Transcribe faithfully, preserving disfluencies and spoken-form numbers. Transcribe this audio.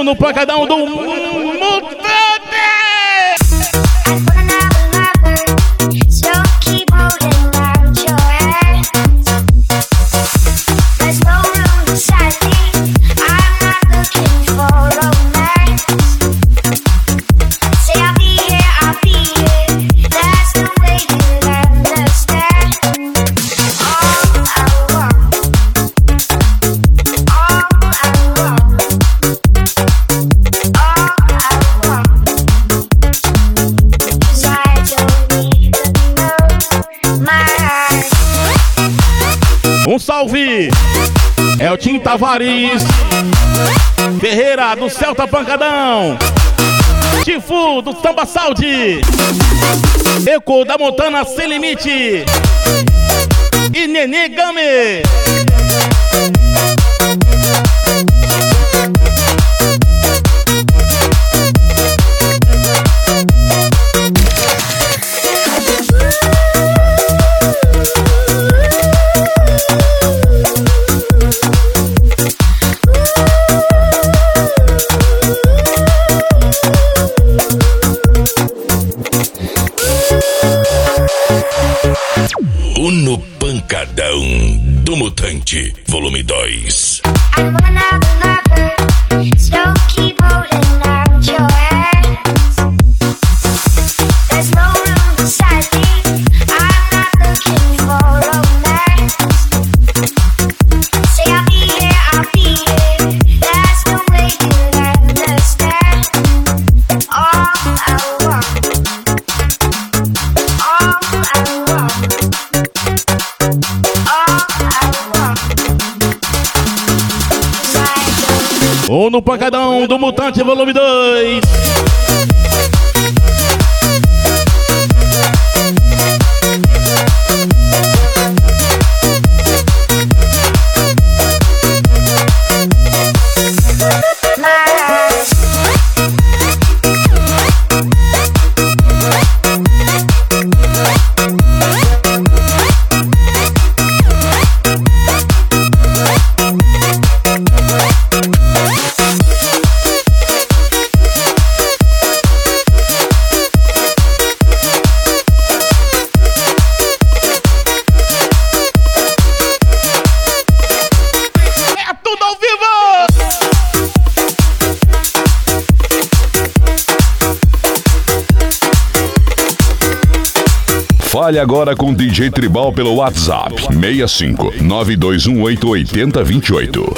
no pancadão do Mutante. Um salve! É o Tim Tavares Ferreira do Celta Pancadão, Tifu do Samba Saúde, Eco da Montana Sem Limite e Nenê Game. No Pancadão do Mutante, volume dois. Ou no pancadão do Mutante, volume dois. Fale agora com o D J Tribal pelo WhatsApp seis cinco nove dois um oito oito zero dois oito.